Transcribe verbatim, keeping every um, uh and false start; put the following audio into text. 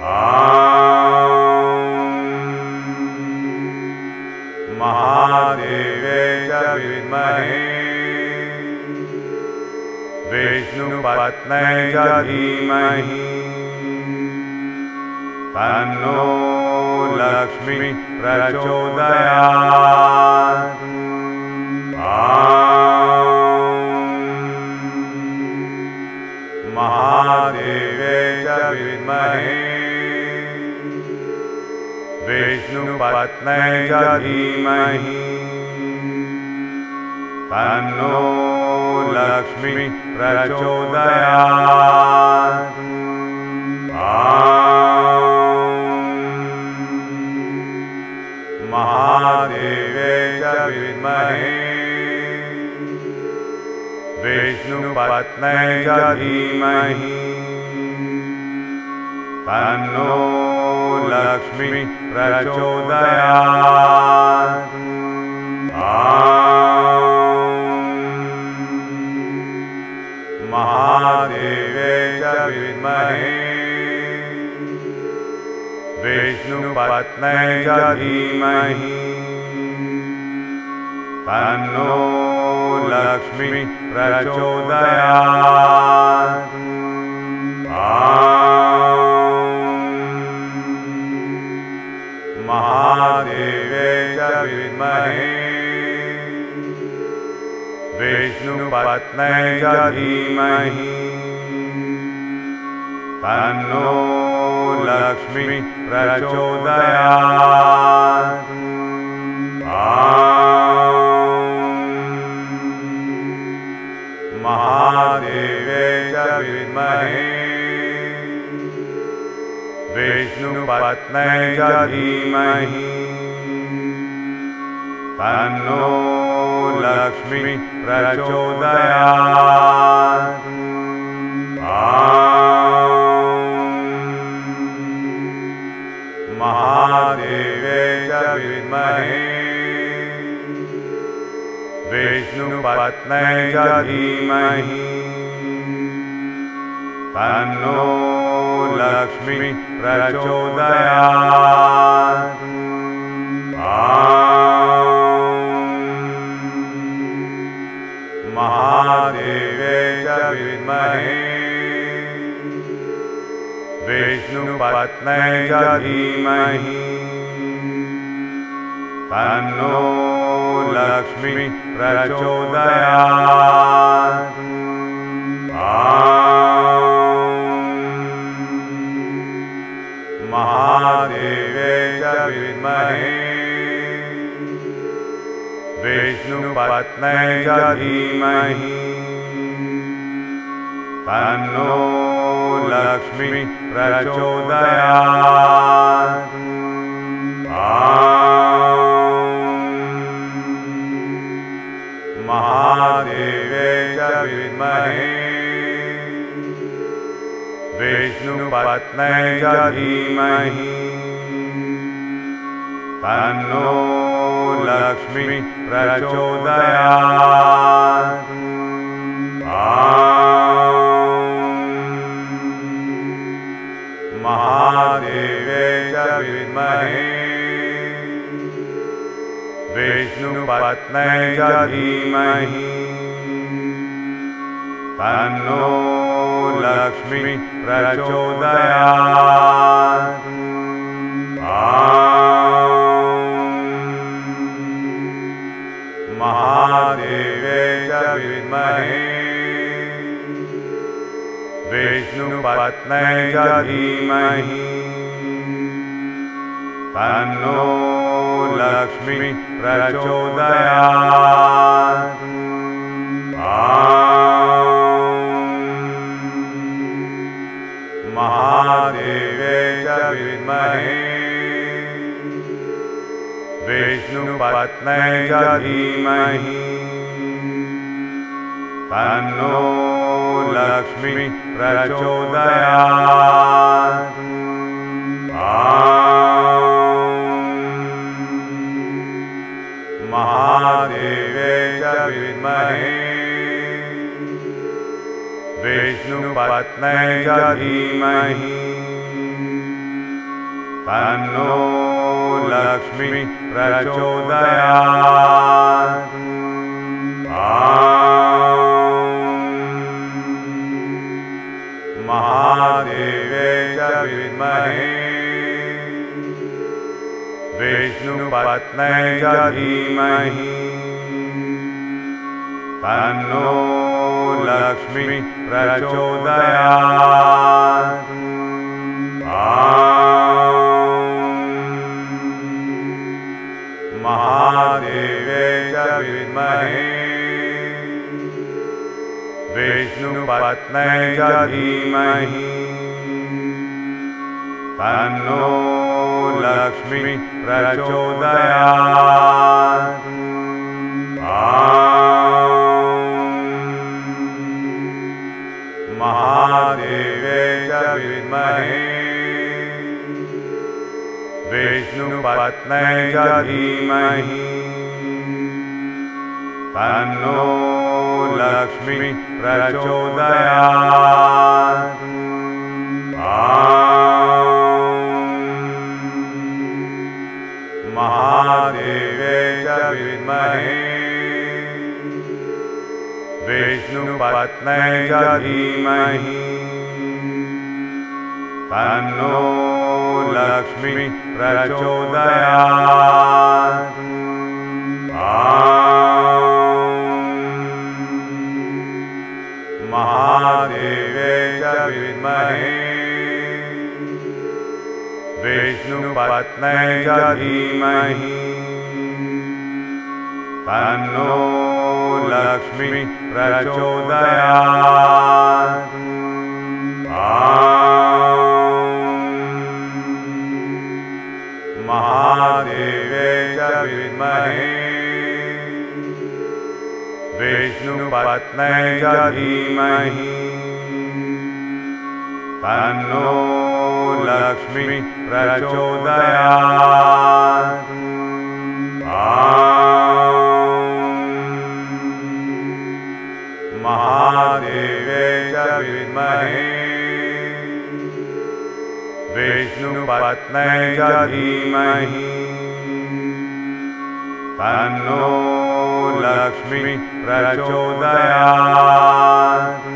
महादेवे च विद्महे विष्णुपत्न्यै च धीमहि तन्नो लक्ष्मी प्रचोदयात्। महादेवे च विद्महे विष्णुपत्न्यै च धीमहि तन्नो लक्ष्मी प्रचोदयात्। महादेवे च विद्महे विष्णुपत्न्यै च धीमहि तन्नो लक्ष्मी प्रचोदयात्। महादेवे च विद्महे विष्णुपत्न्यै च धीमहि तन्नो लक्ष्मी प्रचोदयात्। महादेवे च विद्महे विष्णुपत्न्यै च धीमहि तन्नो लक्ष्मी प्रचोदयात्। महादेवे च विद्महे विष्णुपत्न्यै च धीमहि तन्नो लक्ष्मी प्रचोदयात्। महादेवे च विद्महे विष्णुपत्न्यै च धीमहि तन्नो लक्ष्मी प्रचोदयात्। महादेवे च विद्महे विष्णुपत्न्यै च धीमहि तन्नो लक्ष्मी प्रचोदयात्। महादेवे च विद्महे विष्णुपत्न्यै च धीमहि तन्नो लक्ष्मी प्रचोदयात्। महादेवे च विद्महे विष्णुपत्न्यै च धीमहि तन्नो लक्ष्मी प्रचोदयात्। महादेवे च विद्महे विष्णुपत्न्यै च धीमहि तन्नो लक्ष्मी प्रचोदयात्। महादेवे च विद्महे विष्णुपत्न्यै च धीमहि तन्नो लक्ष्मी प्रचोदयात्। महादेवे च विद्महे विष्णुपत्न्यै च धीमहि तन्नो लक्ष्मी प्रचोदयात्। महादेवे च विद्महे विष्णुपत्न्यै च धीमहि तन्नो लक्ष्मी प्रचोदयात्। महादेवे च विद्महे विष्णुपत्न्यै च धीमहि तन्नो लक्ष्मी प्रचोदयात्। महादेवे च विद्महे विष्णुपत्न्यै च धीमहि तन्नो लक्ष्मी प्रचोदयात्। महादेवे च विद्महे विष्णुपत्न्यै च धीमहि तन्नो लक्ष्मी प्रचोदयात्। महादेवे च विद्महे विष्णुपत्न्यै च धीमहि तन्नो लक्ष्मी प्रचोदयात्। महादेवे च विद्महे विष्णुपत्न्यै च धीमहि तन्नो लक्ष्मी प्रचोदयात्। महादेवे च विद्महे विष्णुपत्न्यै च धीमहि तन्नो लक्ष्मी प्रचोदयात्। महादेवे च विद्महे विष्णुपत्न्यै च धीमहि तन्नो लक्ष्मी प्रचोदयात्।